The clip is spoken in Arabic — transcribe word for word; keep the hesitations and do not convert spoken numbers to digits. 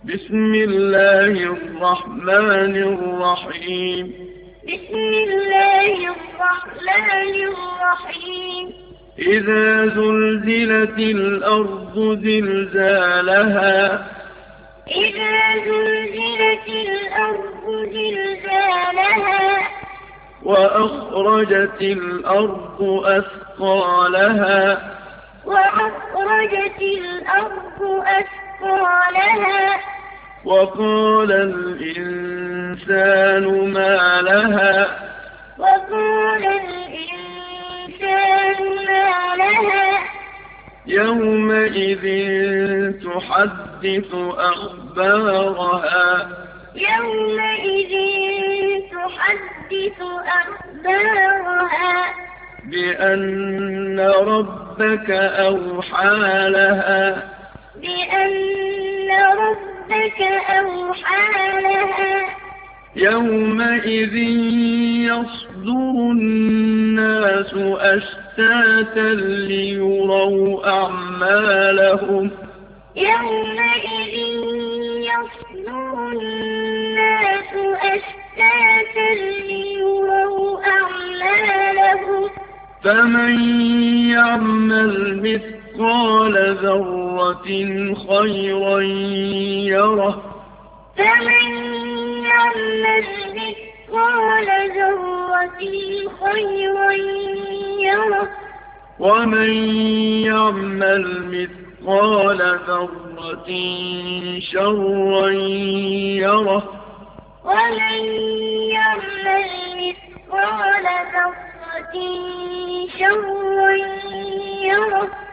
بسم الله الرحمن الرحيم بسم الله الرحمن الرحيم إذا زلزلت الأرض زلزالها إذا زلزلت الأرض زلزالها وأخرجت الأرض أثقالها وأخرجت الأرض أثقالها وقال الإنسان ما لها وقال الإنسان ما لها يومئذ تحدث أخبارها يومئذ تحدث أخبارها بأن ربك أوحى لها بأن ربك أوحى لها يومئذ يصدر الناس أشتاتا ليروا أعمالهم يومئذ يصدر الناس أشتاتا ليروا أعمالهم فمن يعمل مثقال ذرة خيرا يره فمن يعمل مثقال ذرة خيرا يره ومن يعمل مثقال ذرة شرا يره ومن يعمل مثقال ذرة شرا يره